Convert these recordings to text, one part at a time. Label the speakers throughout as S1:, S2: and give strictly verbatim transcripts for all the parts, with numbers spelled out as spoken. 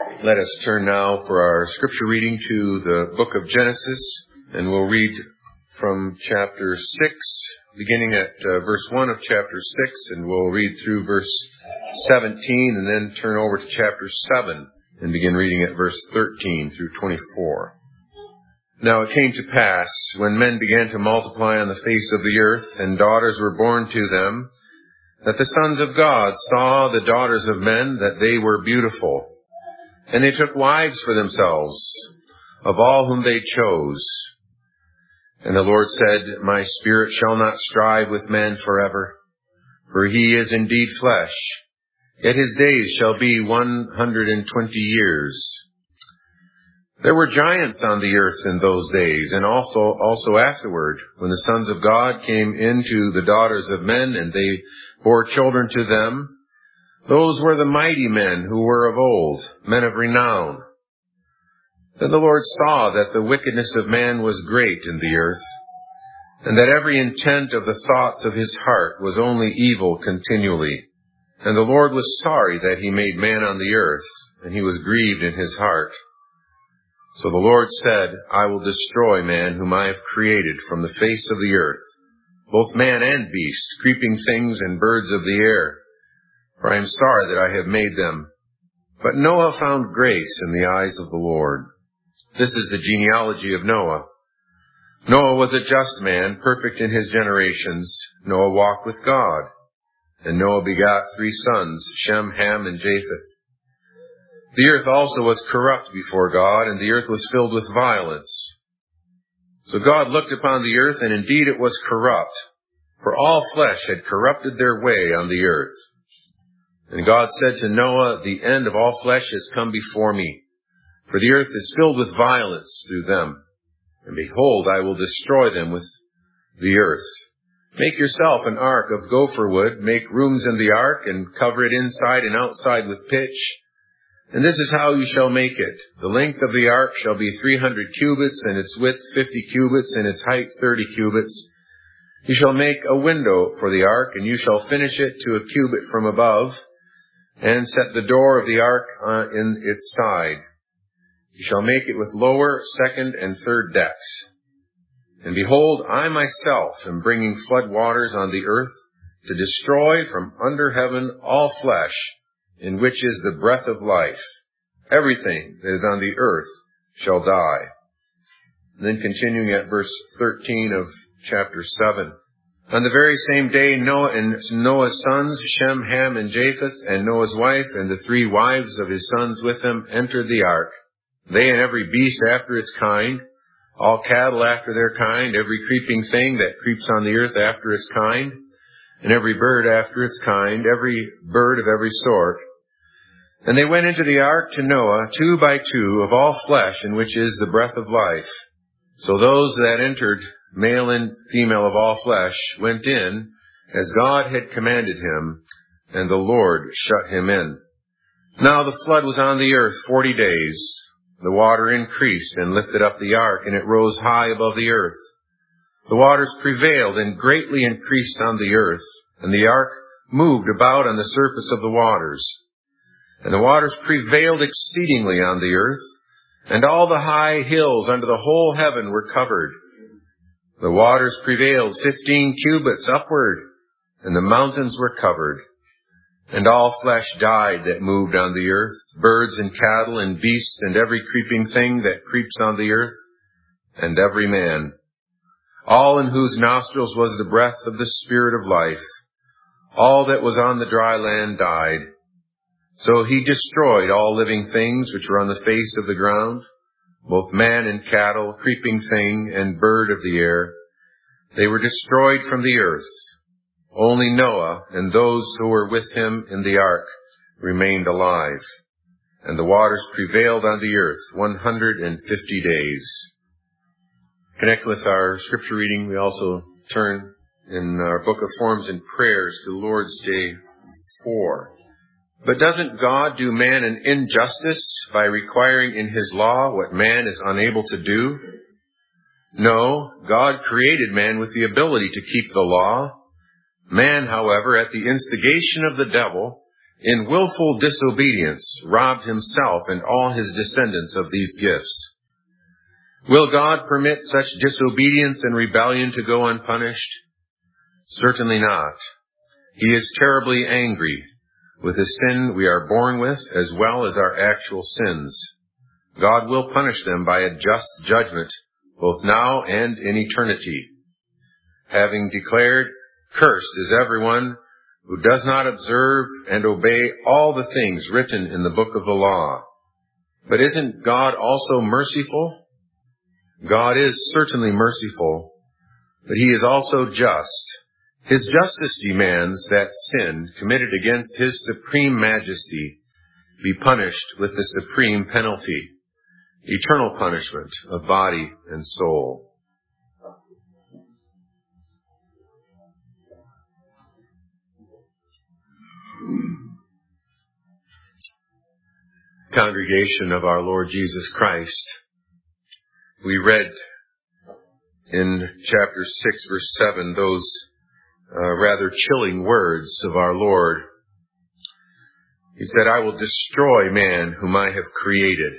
S1: Let us turn now for our scripture reading to the book of Genesis, and we'll read from chapter six, beginning at uh, verse one of chapter six, and we'll read through verse seventeen, and then turn over to chapter seven, and begin reading at verse thirteen through twenty-four. Now it came to pass, when men began to multiply on the face of the earth, and daughters were born to them, that the sons of God saw the daughters of men, that they were beautiful. And they took wives for themselves, of all whom they chose. And the Lord said, My spirit shall not strive with man forever, for he is indeed flesh, yet his days shall be one hundred and twenty years. There were giants on the earth in those days, and also also afterward, when the sons of God came into the daughters of men, and they bore children to them. Those were the mighty men who were of old, men of renown. Then the Lord saw that the wickedness of man was great in the earth, and that every intent of the thoughts of his heart was only evil continually. And the Lord was sorry that he made man on the earth, and he was grieved in his heart. So the Lord said, I will destroy man whom I have created from the face of the earth, both man and beast, creeping things and birds of the air. For I am sorry that I have made them. But Noah found grace in the eyes of the Lord. This is the genealogy of Noah. Noah was a just man, perfect in his generations. Noah walked with God. And Noah begot three sons, Shem, Ham, and Japheth. The earth also was corrupt before God, and the earth was filled with violence. So God looked upon the earth, and indeed it was corrupt, for all flesh had corrupted their way on the earth. And God said to Noah, The end of all flesh has come before me, for the earth is filled with violence through them. And behold, I will destroy them with the earth. Make yourself an ark of gopher wood, make rooms in the ark, and cover it inside and outside with pitch. And this is how you shall make it. The length of the ark shall be three hundred cubits, and its width fifty cubits, and its height thirty cubits. You shall make a window for the ark, and you shall finish it to a cubit from above, and set the door of the ark uh, in its side. You shall make it with lower, second, and third decks. And behold, I myself am bringing flood waters on the earth to destroy from under heaven all flesh, in which is the breath of life. Everything that is on the earth shall die. And then continuing at verse thirteen of chapter seven. On the very same day, Noah and Noah's sons, Shem, Ham, and Japheth, and Noah's wife, and the three wives of his sons with them, entered the ark. They and every beast after its kind, all cattle after their kind, every creeping thing that creeps on the earth after its kind, and every bird after its kind, every bird of every sort. And they went into the ark to Noah, two by two, of all flesh, in which is the breath of life. So those that entered, male and female of all flesh, went in, as God had commanded him, and the Lord shut him in. Now the flood was on the earth forty days. The water increased and lifted up the ark, and it rose high above the earth. The waters prevailed and greatly increased on the earth, and the ark moved about on the surface of the waters. And the waters prevailed exceedingly on the earth, and all the high hills under the whole heaven were covered. The waters prevailed fifteen cubits upward, and the mountains were covered. And all flesh died that moved on the earth, birds and cattle and beasts and every creeping thing that creeps on the earth, and every man, all in whose nostrils was the breath of the Spirit of life. All that was on the dry land died. So he destroyed all living things which were on the face of the ground, both man and cattle, creeping thing, and bird of the air. They were destroyed from the earth. Only Noah and those who were with him in the ark remained alive. And the waters prevailed on the earth one hundred and fifty days. Connect with our scripture reading. We also turn in our book of forms and prayers to Lord's Day four. But doesn't God do man an injustice by requiring in his law what man is unable to do? No, God created man with the ability to keep the law. Man, however, at the instigation of the devil, in willful disobedience, robbed himself and all his descendants of these gifts. Will God permit such disobedience and rebellion to go unpunished? Certainly not. He is terribly angry with the sin we are born with as well as our actual sins. God will punish them by a just judgment, both now and in eternity. Having declared, "Cursed is everyone who does not observe and obey all the things written in the book of the law." But isn't God also merciful? God is certainly merciful, but he is also just. His justice demands that sin committed against his supreme majesty be punished with the supreme penalty, eternal punishment of body and soul. Congregation of our Lord Jesus Christ, we read in chapter six, verse seven, those uh, rather chilling words of our Lord. He said, "I will destroy man whom I have created."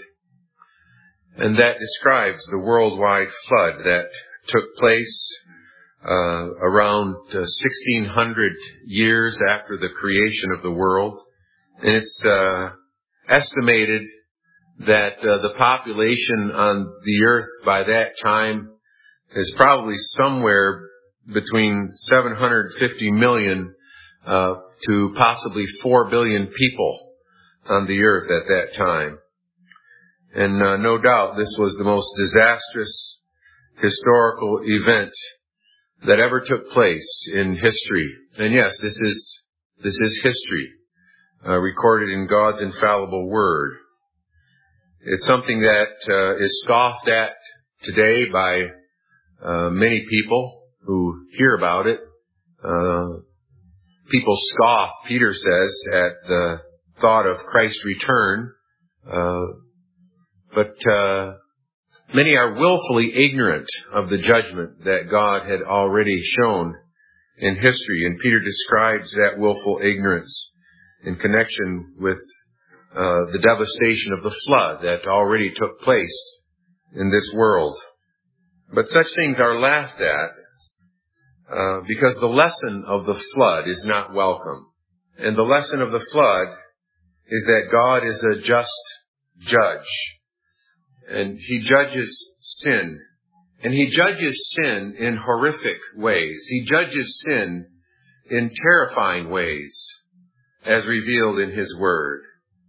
S1: And that describes the worldwide flood that took place uh, around uh, sixteen hundred years after the creation of the world. And it's uh, estimated that uh, the population on the earth by that time is probably somewhere between seven hundred fifty million uh, to possibly four billion people on the earth at that time. And uh, no doubt this was the most disastrous historical event that ever took place in history. And yes, this is this is history, uh, recorded in God's infallible word. It's something that uh, is scoffed at today by uh, many people who hear about it. Uh, people scoff, Peter says, at the thought of Christ's return. Uh, but uh, many are willfully ignorant of the judgment that God had already shown in history. And Peter describes that willful ignorance in connection with uh, the devastation of the flood that already took place in this world. But such things are laughed at uh, because the lesson of the flood is not welcome. And the lesson of the flood is that God is a just judge. And he judges sin. And he judges sin in horrific ways. He judges sin in terrifying ways, as revealed in his word.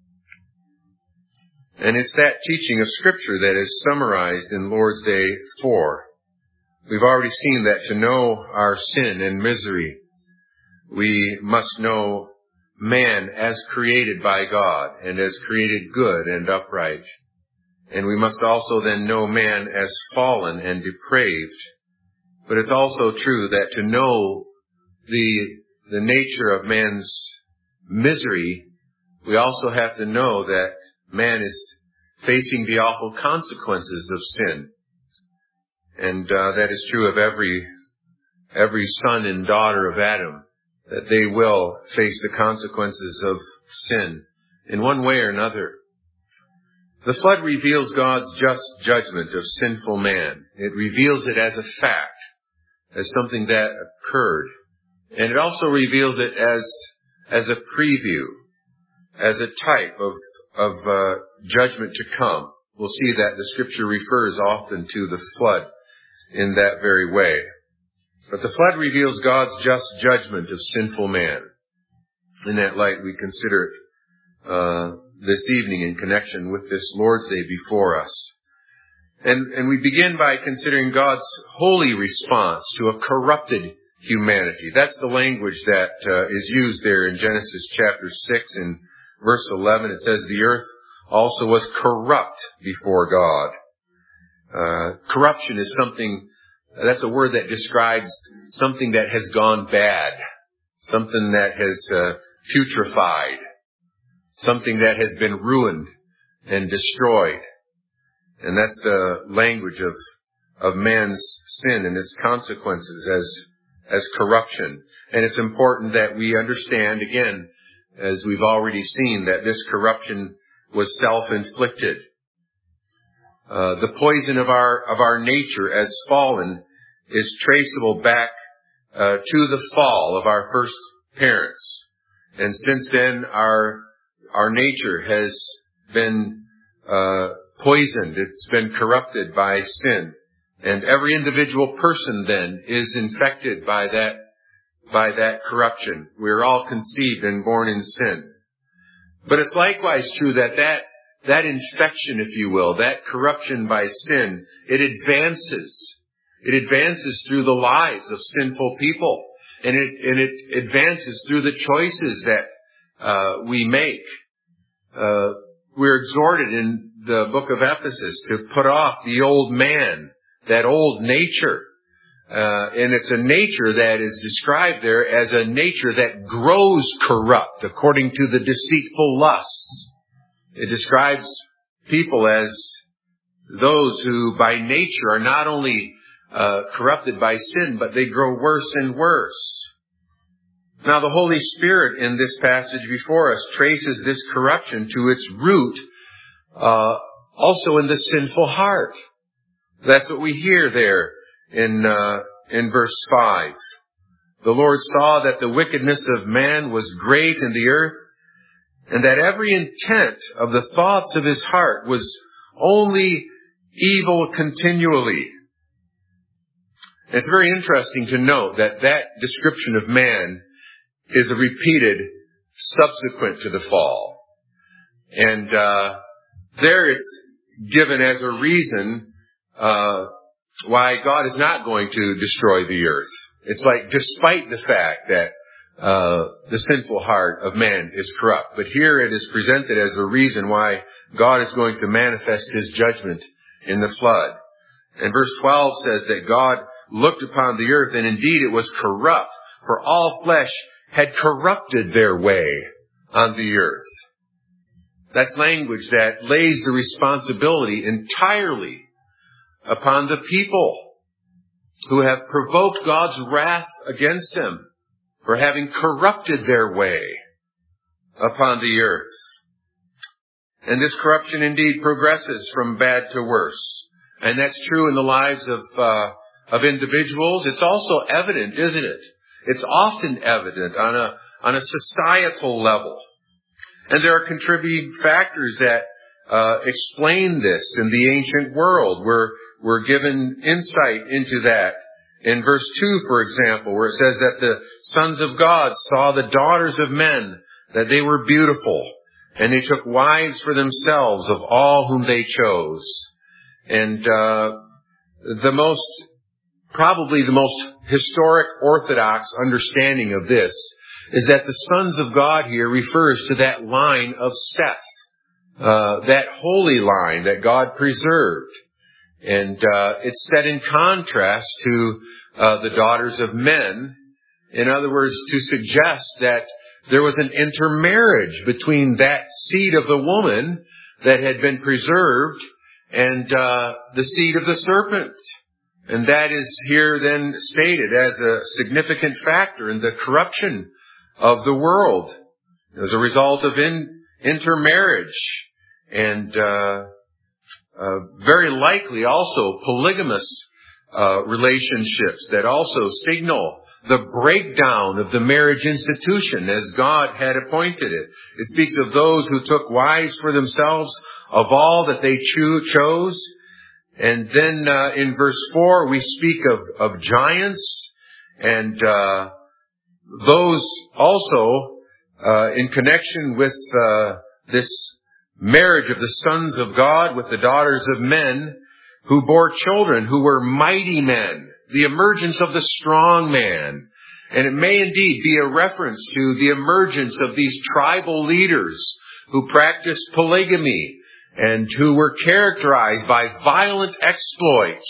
S1: And it's that teaching of Scripture that is summarized in Lord's Day four. We've already seen that to know our sin and misery, we must know man as created by God and as created good and upright. And we must also then know man as fallen and depraved. But it's also true that to know the, the nature of man's misery, we also have to know that man is facing the awful consequences of sin. And uh, that is true of every every son and daughter of Adam, that they will face the consequences of sin in one way or another. The flood reveals God's just judgment of sinful man. It reveals it as a fact, as something that occurred. And it also reveals it as as a preview, as a type of, of uh, judgment to come. We'll see that the Scripture refers often to the flood in that very way. But the flood reveals God's just judgment of sinful man. In that light, we consider it uh, this evening in connection with this Lord's Day before us. And, and we begin by considering God's holy response to a corrupted humanity. That's the language that uh, is used there in Genesis chapter six and verse eleven. It says, "The earth also was corrupt before God." Uh, corruption is something, that's a word that describes something that has gone bad, something that has uh, putrefied, something that has been ruined and destroyed. And that's the language of, of man's sin and its consequences as, as corruption. And it's important that we understand, again, as we've already seen, that this corruption was self-inflicted. Uh, the poison of our of our nature as fallen is traceable back uh, to the fall of our first parents, and since then our our nature has been uh, poisoned. It's been corrupted by sin, and every individual person then is infected by that by that corruption. We're all conceived and born in sin, but it's likewise true that that That infection, if you will, that corruption by sin, it advances. It advances through the lives of sinful people. And it, and it advances through the choices that uh, we make. Uh, we're exhorted in the book of Ephesus to put off the old man, that old nature. Uh, and it's a nature that is described there as a nature that grows corrupt according to the deceitful lusts. It describes people as those who by nature are not only uh, corrupted by sin, but they grow worse and worse. Now, the Holy Spirit in this passage before us traces this corruption to its root uh, also in the sinful heart. That's what we hear there in uh, in verse five. The Lord saw that the wickedness of man was great in the earth, and that every intent of the thoughts of his heart was only evil continually. It's very interesting to note that that description of man is a repeated subsequent to the fall. And uh, there it's given as a reason uh, why God is not going to destroy the earth. It's like despite the fact that Uh, the sinful heart of man is corrupt. But here it is presented as the reason why God is going to manifest his judgment in the flood. And verse twelve says that God looked upon the earth, and indeed it was corrupt, for all flesh had corrupted their way on the earth. That's language that lays the responsibility entirely upon the people who have provoked God's wrath against them for having corrupted their way upon the earth. And this corruption indeed progresses from bad to worse. And that's true in the lives of uh, of individuals. It's also evident, isn't it? It's often evident on a on a societal level. And there are contributing factors that uh, explain this in the ancient world. We're, we're given insight into that. In verse two, for example, where it says that the sons of God saw the daughters of men, that they were beautiful, and they took wives for themselves of all whom they chose. And uh, the most, probably the most historic orthodox understanding of this is that the sons of God here refers to that line of Seth, uh, that holy line that God preserved. And uh, it's set in contrast to uh, the daughters of men. In other words, to suggest that there was an intermarriage between that seed of the woman that had been preserved and uh, the seed of the serpent. And that is here then stated as a significant factor in the corruption of the world as a result of in, intermarriage and uh Uh, very likely also polygamous uh, relationships that also signal the breakdown of the marriage institution as God had appointed it. It speaks of those who took wives for themselves of all that they cho- chose. And then uh, in verse four we speak of, of giants and uh, those also uh, in connection with uh, this marriage of the sons of God with the daughters of men who bore children who were mighty men, the emergence of the strong man. And it may indeed be a reference to the emergence of these tribal leaders who practiced polygamy and who were characterized by violent exploits.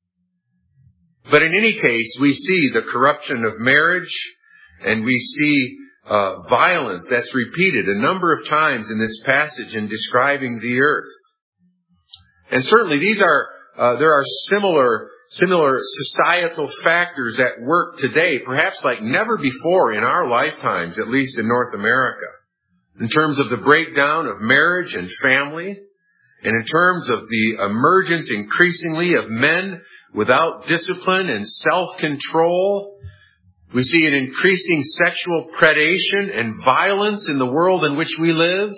S1: But in any case, we see the corruption of marriage, and we see Uh, violence that's repeated a number of times in this passage in describing the earth. And certainly these are, uh, there are similar, similar societal factors at work today, perhaps like never before in our lifetimes, at least in North America. in terms of the breakdown of marriage and family, and in terms of the emergence increasingly of men without discipline and self-control. We see an increasing sexual predation and violence in the world in which we live.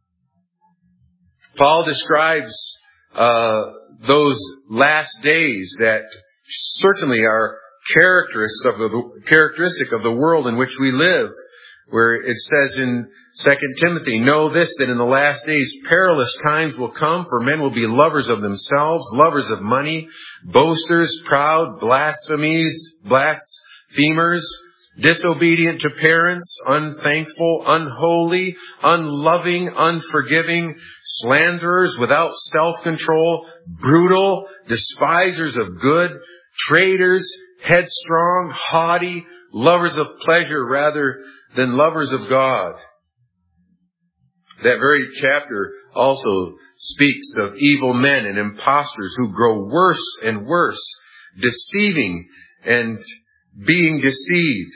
S1: Paul describes uh, those last days that certainly are characteristic of, the, characteristic of the world in which we live, where it says in Second Timothy, "Know this, that in the last days perilous times will come, for men will be lovers of themselves, lovers of money, boasters, proud, blasphemies, blasphemers, disobedient to parents, unthankful, unholy, unloving, unforgiving, slanderers, without self-control, brutal, despisers of good, traitors, headstrong, haughty, lovers of pleasure rather than lovers of God." That very chapter also speaks of evil men and impostors who grow worse and worse, deceiving and being deceived.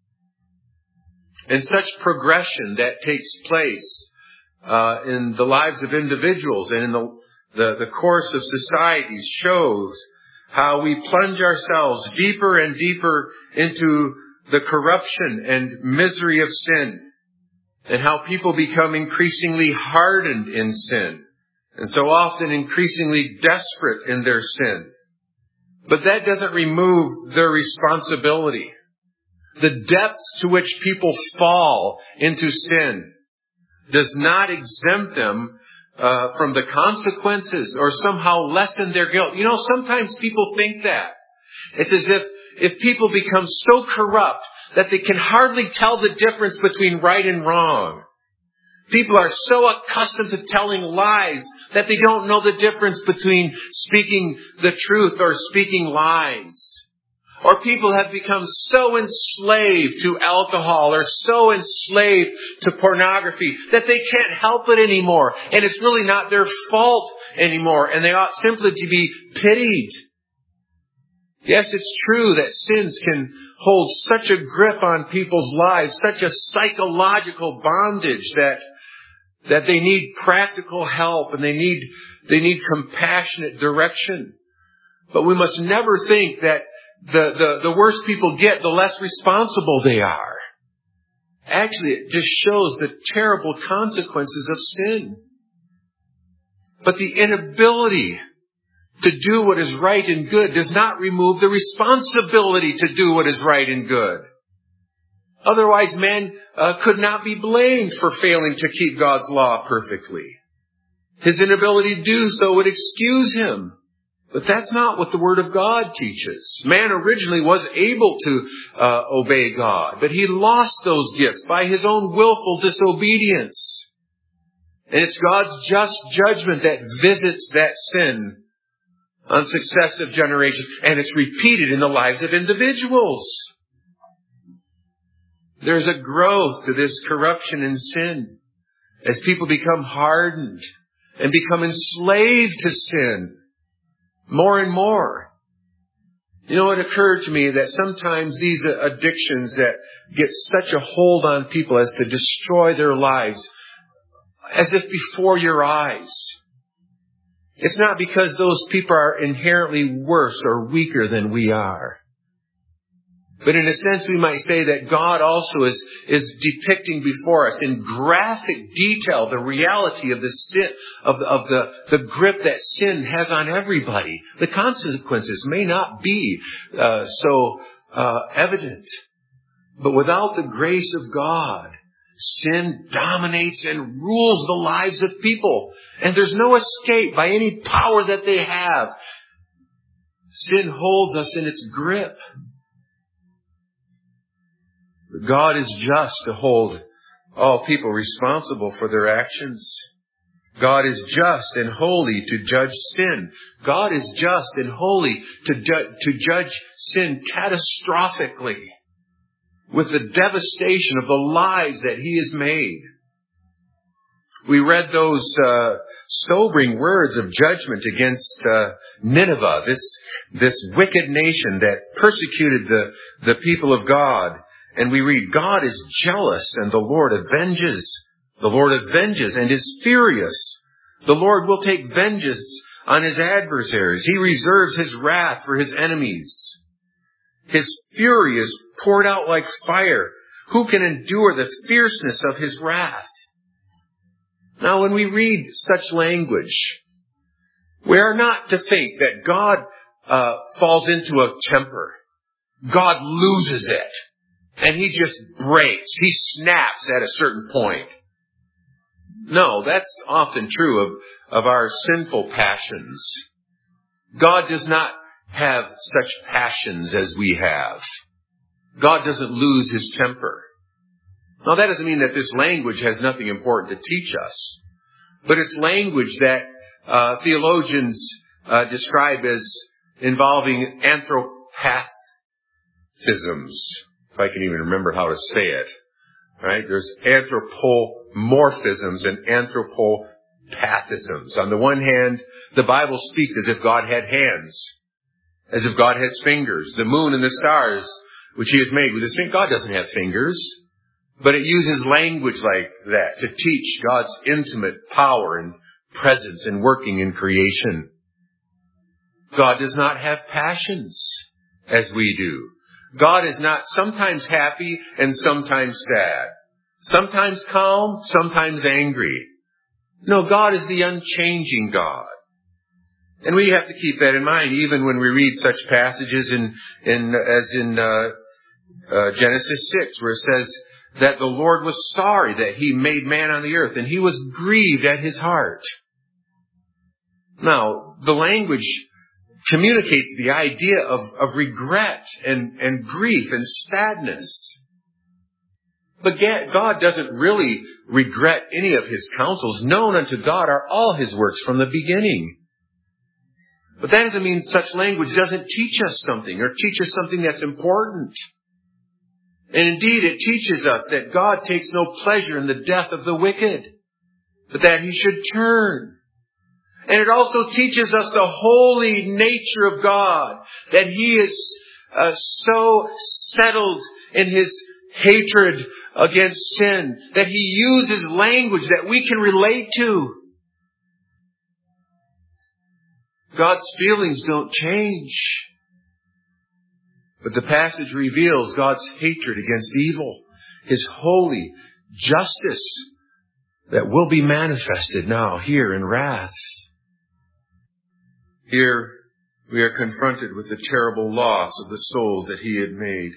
S1: And such progression that takes place uh, in the lives of individuals and in the, the, the course of societies shows how we plunge ourselves deeper and deeper into the corruption and misery of sin, and how people become increasingly hardened in sin, and so often increasingly desperate in their sin. But that doesn't remove their responsibility. The depths to which people fall into sin does not exempt them uh, from the consequences or somehow lessen their guilt. You know, sometimes people think that. It's as if if people become so corrupt that they can hardly tell the difference between right and wrong. People are so accustomed to telling lies that they don't know the difference between speaking the truth or speaking lies. Or people have become so enslaved to alcohol or so enslaved to pornography that they can't help it anymore. And it's really not their fault anymore. And they ought simply to be pitied. Yes, it's true that sins can hold such a grip on people's lives, such a psychological bondage that that they need practical help and they need they need compassionate direction. But we must never think that the, the, the worse people get, the less responsible they are. Actually, it just shows the terrible consequences of sin. But the inability to do what is right and good does not remove the responsibility to do what is right and good. Otherwise, man uh, could not be blamed for failing to keep God's law perfectly. His inability to do so would excuse him. But that's not what the Word of God teaches. Man originally was able to uh, obey God, but he lost those gifts by his own willful disobedience. And it's God's just judgment that visits that sin on successive generations, and it's repeated in the lives of individuals. There's a growth to this corruption and sin as people become hardened and become enslaved to sin more and more. You know, it occurred to me that sometimes these addictions that get such a hold on people as to destroy their lives, as if before your eyes. It's not because those people are inherently worse or weaker than we are. But in a sense, we might say that God also is, is depicting before us in graphic detail the reality of the sin, of the, of the, the grip that sin has on everybody. The consequences may not be uh, so uh, evident. But without the grace of God, sin dominates and rules the lives of people. And there's no escape by any power that they have. Sin holds us in its grip. God is just to hold all people responsible for their actions. God is just and holy to judge sin. God is just and holy to, ju- to judge sin catastrophically with the devastation of the lives that He has made. We read those uh, sobering words of judgment against uh, Nineveh, this this wicked nation that persecuted the, the people of God. And we read, God is jealous and the Lord avenges The Lord avenges and is furious. The Lord will take vengeance on his adversaries. He reserves his wrath for his enemies. His fury is poured out like fire. Who can endure the fierceness of his wrath? Now, when we read such language, we are not to think that God uh, falls into a temper. God loses it. And he just breaks. He snaps at a certain point. No, that's often true of, of our sinful passions. God does not have such passions as we have. God doesn't lose his temper. Now, that doesn't mean that this language has nothing important to teach us. But it's language that uh, theologians uh, describe as involving anthropathisms. If I can even remember how to say it. Right? There's anthropomorphisms and anthropopathisms. On the one hand, the Bible speaks as if God had hands, as if God has fingers. The moon and the stars, which he has made with his fingers. God doesn't have fingers. But it uses language like that to teach God's intimate power and presence in working in creation. God does not have passions as we do. God is not sometimes happy and sometimes sad. Sometimes calm, sometimes angry. No, God is the unchanging God. And we have to keep that in mind even when we read such passages in, in as in uh, uh, Genesis six, where it says that the Lord was sorry that he made man on the earth, and he was grieved at his heart. Now, the language communicates the idea of, of regret and, and grief and sadness. But God doesn't really regret any of his counsels. Known unto God are all his works from the beginning. But that doesn't mean such language doesn't teach us something or teach us something that's important. And indeed, it teaches us that God takes no pleasure in the death of the wicked, but that he should turn. And it also teaches us the holy nature of God, that he is uh, so settled in his hatred against sin, that he uses language that we can relate to. God's feelings don't change. But the passage reveals God's hatred against evil, his holy justice that will be manifested now here in wrath. Here we are confronted with the terrible loss of the souls that he had made.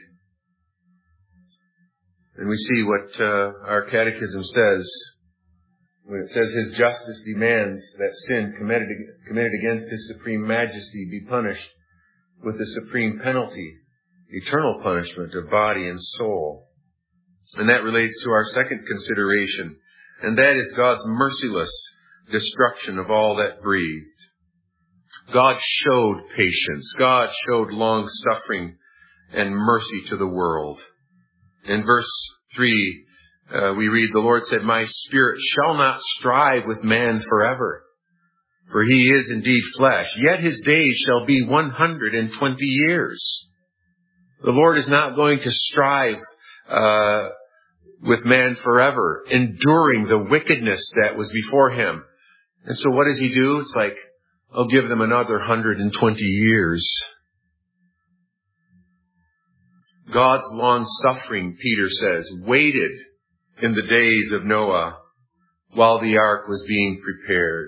S1: And we see what uh, our catechism says when it says his justice demands that sin committed, committed against his supreme majesty be punished with the supreme penalty, eternal punishment of body and soul. And that relates to our second consideration, and that is God's merciless destruction of all that breathed. God showed patience. God showed long suffering and mercy to the world. In verse three, uh, we read, the Lord said, my spirit shall not strive with man forever, for he is indeed flesh, yet his days shall be one hundred and twenty years. The Lord is not going to strive uh, with man forever, enduring the wickedness that was before him. And so what does he do? It's like, I'll give them another one hundred and twenty years. God's long suffering, Peter says, waited in the days of Noah while the ark was being prepared.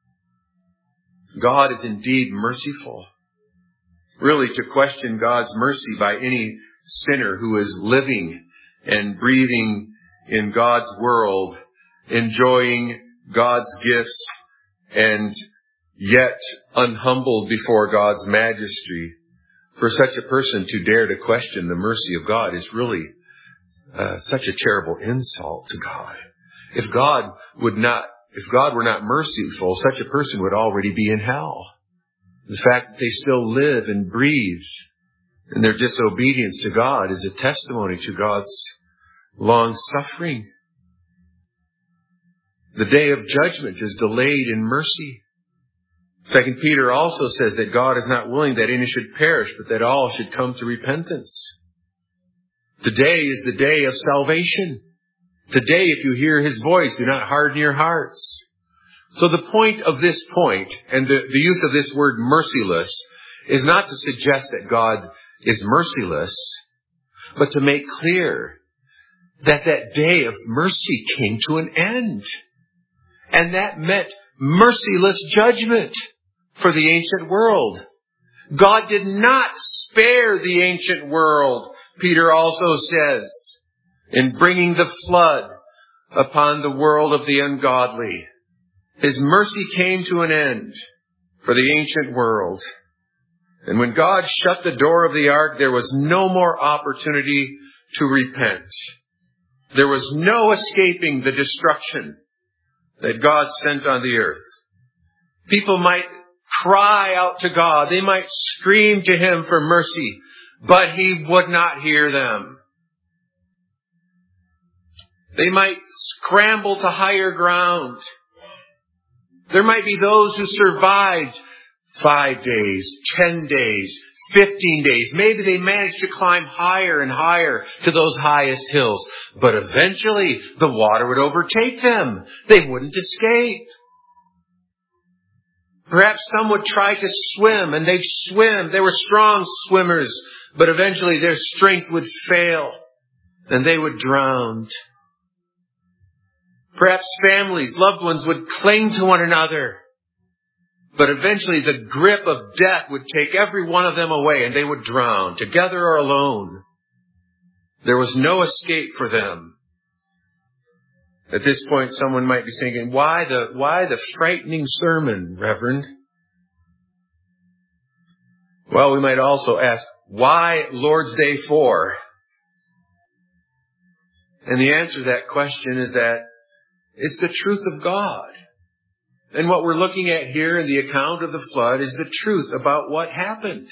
S1: God is indeed merciful. Really, to question God's mercy by any sinner who is living and breathing in God's world, enjoying God's gifts, and yet unhumbled before God's majesty, for such a person to dare to question the mercy of God is really uh, such a terrible insult to God. If God would not, if God were not merciful, such a person would already be in hell. The fact that they still live and breathe in their disobedience to God is a testimony to God's long suffering. The day of judgment is delayed in mercy. Second Peter also says that God is not willing that any should perish, but that all should come to repentance. Today is the day of salvation. Today, if you hear his voice, do not harden your hearts. So the point of this point, and the, the use of this word merciless, is not to suggest that God is merciless, but to make clear that that day of mercy came to an end. And that meant merciless judgment for the ancient world. God did not spare the ancient world, Peter also says, in bringing the flood upon the world of the ungodly. His mercy came to an end for the ancient world. And when God shut the door of the ark, there was no more opportunity to repent. There was no escaping the destruction that God sent on the earth. People might cry out to God. They might scream to him for mercy, but he would not hear them. They might scramble to higher ground. There might be those who survived five days, ten days, fifteen days. Maybe they managed to climb higher and higher to those highest hills. But eventually the water would overtake them. They wouldn't escape. Perhaps some would try to swim, and they'd swim. They were strong swimmers, but eventually their strength would fail, and they would drown. Perhaps families, loved ones would cling to one another, but eventually the grip of death would take every one of them away, and they would drown, together or alone. There was no escape for them. At this point, someone might be thinking, why the, why the frightening sermon, Reverend? Well, we might also ask, why Lord's Day four? And the answer to that question is that it's the truth of God. And what we're looking at here in the account of the flood is the truth about what happened.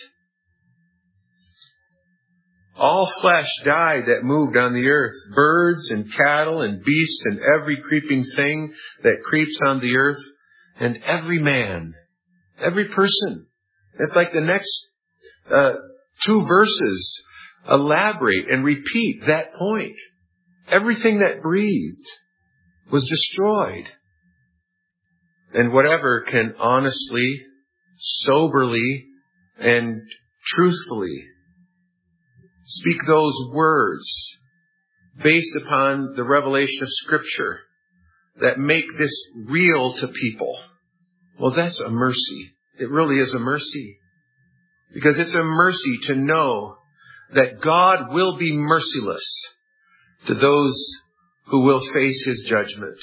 S1: All flesh died that moved on the earth, birds and cattle and beasts and every creeping thing that creeps on the earth, and every man, every person. It's like the next uh, two verses elaborate and repeat that point. Everything that breathed was destroyed. And whatever can honestly, soberly, and truthfully speak those words based upon the revelation of Scripture that make this real to people, well, that's a mercy. It really is a mercy. Because it's a mercy to know that God will be merciless to those who will face his judgment.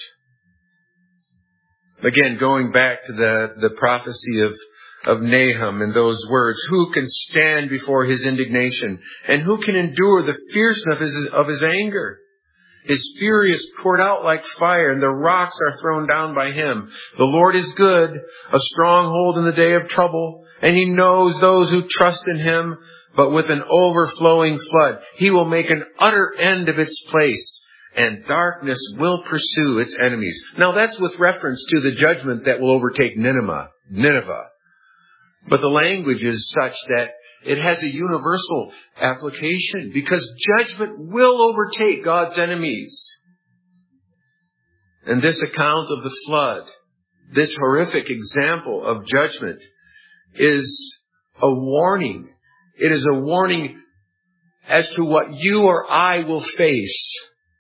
S1: Again, going back to the, the prophecy of, of Nahum and those words, who can stand before his indignation? And who can endure the fierceness of his, of his anger? His fury is poured out like fire, and the rocks are thrown down by him. The Lord is good, a stronghold in the day of trouble, and he knows those who trust in him. But with an overflowing flood, he will make an utter end of its place, and darkness will pursue its enemies. Now that's with reference to the judgment that will overtake Nineveh. Nineveh. But the language is such that it has a universal application, because judgment will overtake God's enemies. And this account of the flood, this horrific example of judgment, is a warning. It is a warning as to what you or I will face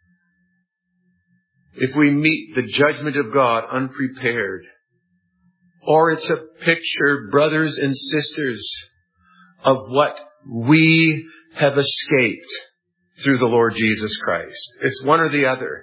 S1: if we meet the judgment of God unprepared. Or it's a picture, brothers and sisters, of what we have escaped through the Lord Jesus Christ. It's one or the other.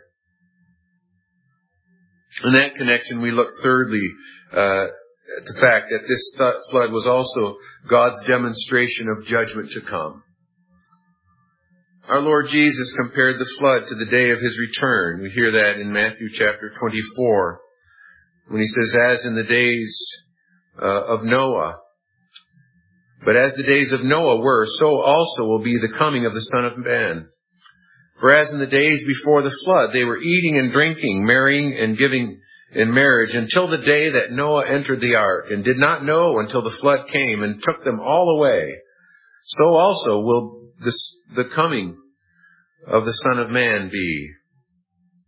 S1: In that connection, we look thirdly uh, at the fact that this th- flood was also God's demonstration of judgment to come. Our Lord Jesus compared the flood to the day of his return. We hear that in Matthew chapter twenty-four, when he says, as in the days uh, of Noah. But as the days of Noah were, so also will be the coming of the Son of Man. For as in the days before the flood, they were eating and drinking, marrying and giving in marriage, until the day that Noah entered the ark, and did not know until the flood came and took them all away. So also will this, the coming of the Son of Man be.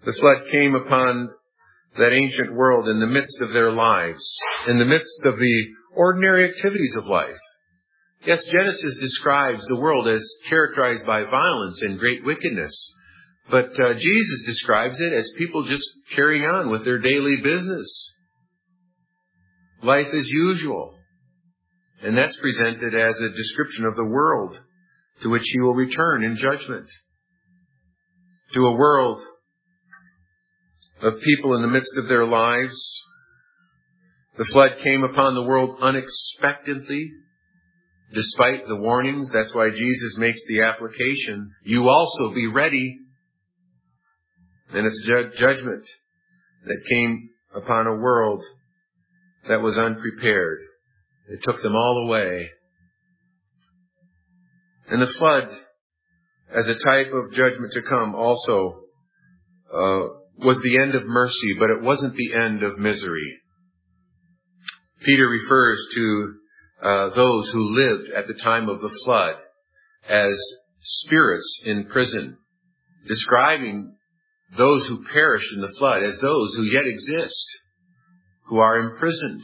S1: The flood came upon that ancient world in the midst of their lives, in the midst of the ordinary activities of life. Yes, Genesis describes the world as characterized by violence and great wickedness. But uh, Jesus describes it as people just carrying on with their daily business. Life as usual. And that's presented as a description of the world to which He will return in judgment. To a world of people in the midst of their lives. The flood came upon the world unexpectedly, despite the warnings. That's why Jesus makes the application. You also be ready. And it's ju- judgment that came upon a world that was unprepared. It took them all away. And the flood, as a type of judgment to come, also uh, was the end of mercy, but it wasn't the end of misery. Peter refers to uh, those who lived at the time of the flood as spirits in prison, describing those who perished in the flood as those who yet exist, who are imprisoned.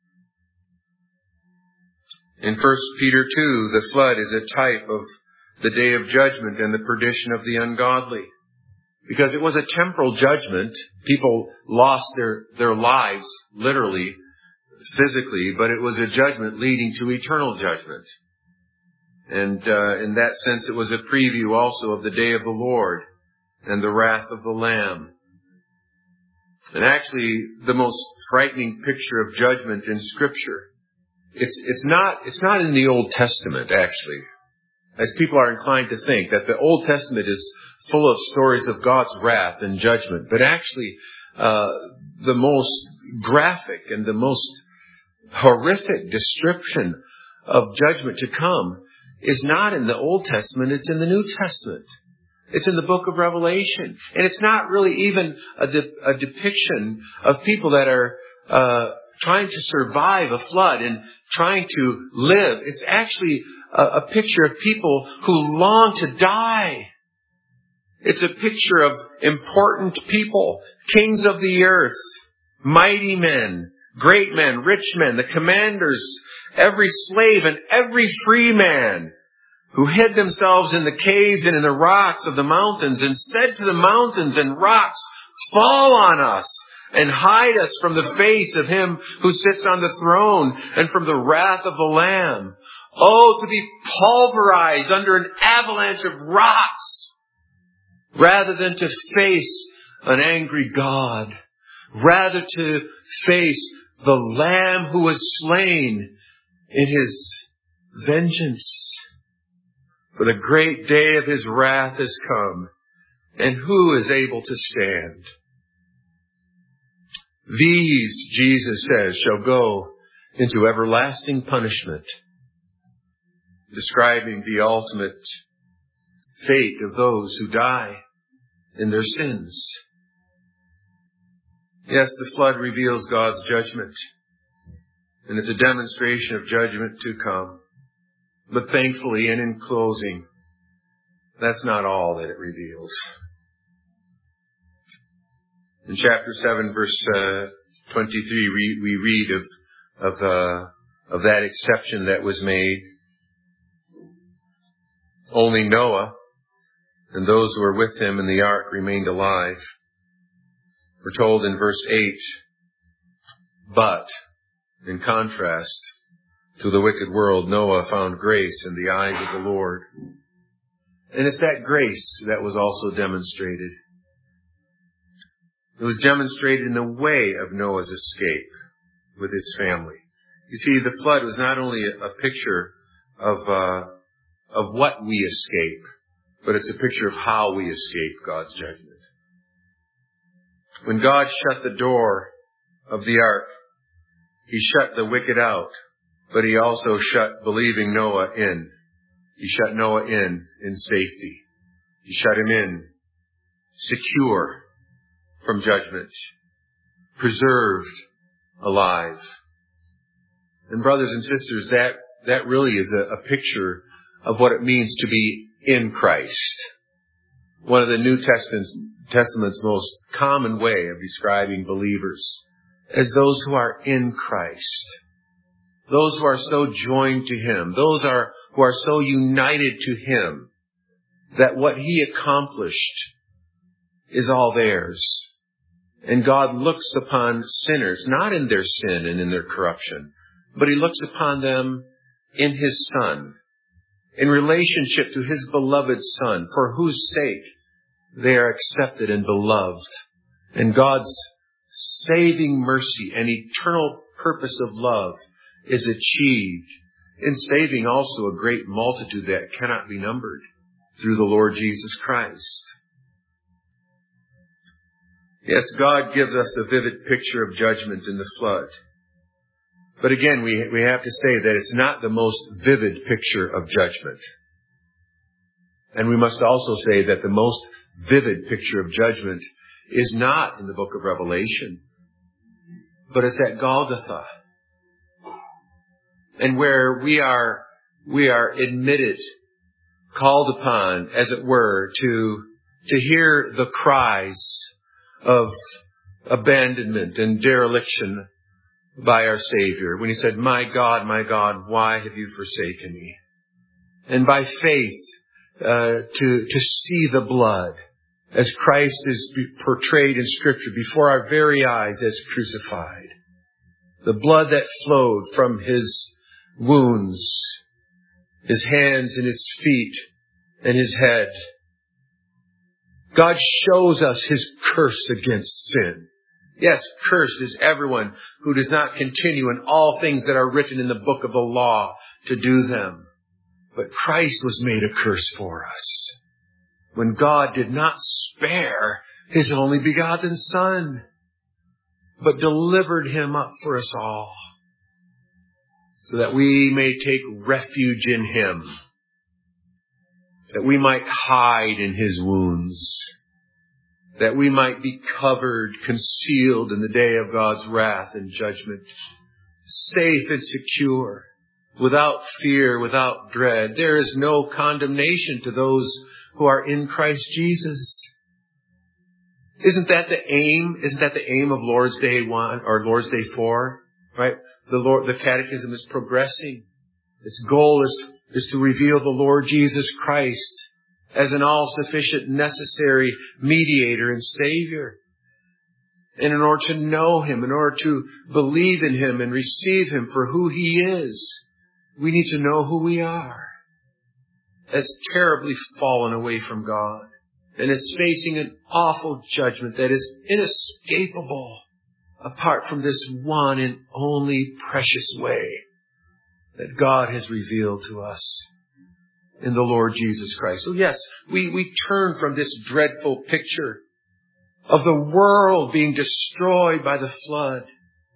S1: In First Peter two, the flood is a type of the day of judgment and the perdition of the ungodly. Because it was a temporal judgment. People lost their, their lives, literally, physically, but it was a judgment leading to eternal judgment. And uh, in that sense, it was a preview also of the day of the Lord and the wrath of the Lamb. And actually, the most frightening picture of judgment in Scripture, it's it's not it's not in the Old Testament, actually, as people are inclined to think, that the Old Testament is full of stories of God's wrath and judgment. But actually, uh, the most graphic and the most horrific description of judgment to come is not in the Old Testament, it's in the New Testament. It's in the book of Revelation. And it's not really even a, de- a depiction of people that are uh, trying to survive a flood and trying to live. It's actually a, a picture of people who long to die. It's a picture of important people, kings of the earth, mighty men, great men, rich men, the commanders, every slave and every free man who hid themselves in the caves and in the rocks of the mountains and said to the mountains and rocks, fall on us and hide us from the face of Him who sits on the throne and from the wrath of the Lamb. Oh, to be pulverized under an avalanche of rocks rather than to face an angry God, rather to face the Lamb who was slain in His vengeance. For the great day of His wrath has come, and who is able to stand? These, Jesus says, shall go into everlasting punishment, describing the ultimate fate of those who die in their sins. Yes, the flood reveals God's judgment, and it's a demonstration of judgment to come. But thankfully, and in closing, that's not all that it reveals. In chapter seven, verse uh, twenty-three, we, we read of of, uh, of that exception that was made. Only Noah and those who were with him in the ark remained alive. We're told in verse eight, but, in contrast to the wicked world, Noah found grace in the eyes of the Lord. And it's that grace that was also demonstrated. It was demonstrated in the way of Noah's escape with his family. You see, the flood was not only a picture of uh, of what we escape, but it's a picture of how we escape God's judgment. When God shut the door of the ark, He shut the wicked out, but He also shut believing Noah in. He shut Noah in in safety. He shut him in secure from judgment, preserved alive. And brothers and sisters, that, that really is a, a picture of what it means to be in Christ. One of the New Testament, Testament's most common way of describing believers as those who are in Christ. Those who are so joined to Him. Those are who are so united to Him that what He accomplished is all theirs. And God looks upon sinners, not in their sin and in their corruption, but He looks upon them in His Son, in relationship to His beloved Son, for whose sake they are accepted and beloved. And God's saving mercy and eternal purpose of love is achieved in saving also a great multitude that cannot be numbered through the Lord Jesus Christ. Yes, God gives us a vivid picture of judgment in the flood. But again, we, we have to say that it's not the most vivid picture of judgment. And we must also say that the most vivid picture of judgment is not in the book of Revelation, but it's at Golgotha. And where we are, we are admitted, called upon, as it were, to, to hear the cries of abandonment and dereliction by our Savior, when He said, "My God, my God, why have you forsaken me?" And by faith, uh, to, to see the blood as Christ is portrayed in Scripture before our very eyes as crucified. The blood that flowed from His wounds, His hands and His feet and His head. God shows us His curse against sin. Yes, cursed is everyone who does not continue in all things that are written in the book of the law to do them. But Christ was made a curse for us when God did not spare His only begotten Son, but delivered Him up for us all, so that we may take refuge in Him, that we might hide in His wounds, that we might be covered, concealed in the day of God's wrath and judgment, safe and secure, without fear, without dread. There is no condemnation to those who are in Christ Jesus. Isn't that the aim? Isn't that the aim of Lord's Day one or Lord's Day four? Right? The Lord, the Catechism is progressing. Its goal is, is to reveal the Lord Jesus Christ as an all-sufficient, necessary mediator and Savior. And in order to know Him, in order to believe in Him and receive Him for who He is, we need to know who we are. As terribly fallen away from God. And it's facing an awful judgment that is inescapable apart from this one and only precious way that God has revealed to us in the Lord Jesus Christ. So yes, we, we turn from this dreadful picture of the world being destroyed by the flood,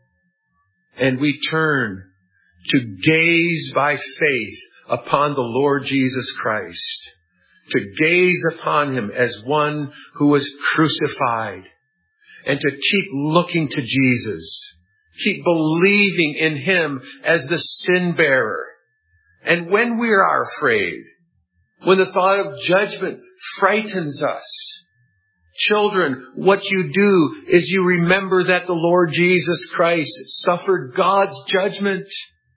S1: and we turn to gaze by faith upon the Lord Jesus Christ, to gaze upon Him as one who was crucified, and to keep looking to Jesus, keep believing in Him as the sin bearer. And when we are afraid, when the thought of judgment frightens us, children, what you do is you remember that the Lord Jesus Christ suffered God's judgment.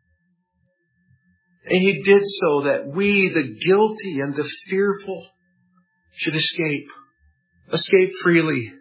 S1: And He did so that we, the guilty and the fearful, should escape. Escape freely.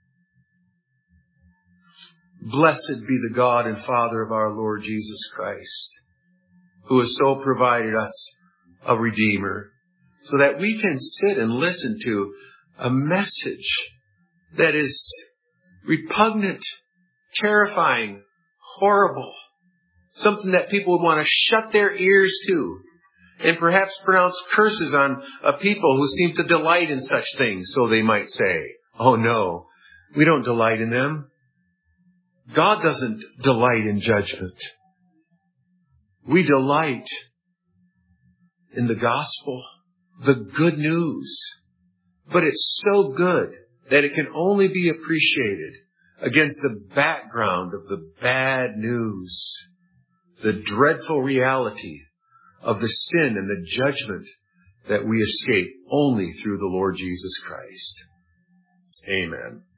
S1: Blessed be the God and Father of our Lord Jesus Christ, who has so provided us a Redeemer, so that we can sit and listen to a message that is repugnant, terrifying, horrible, something that people would want to shut their ears to, and perhaps pronounce curses on a people who seem to delight in such things, so they might say, "Oh no, we don't delight in them." God doesn't delight in judgment. We delight in the gospel, the good news. But it's so good that it can only be appreciated against the background of the bad news, the dreadful reality of the sin and the judgment that we escape only through the Lord Jesus Christ. Amen.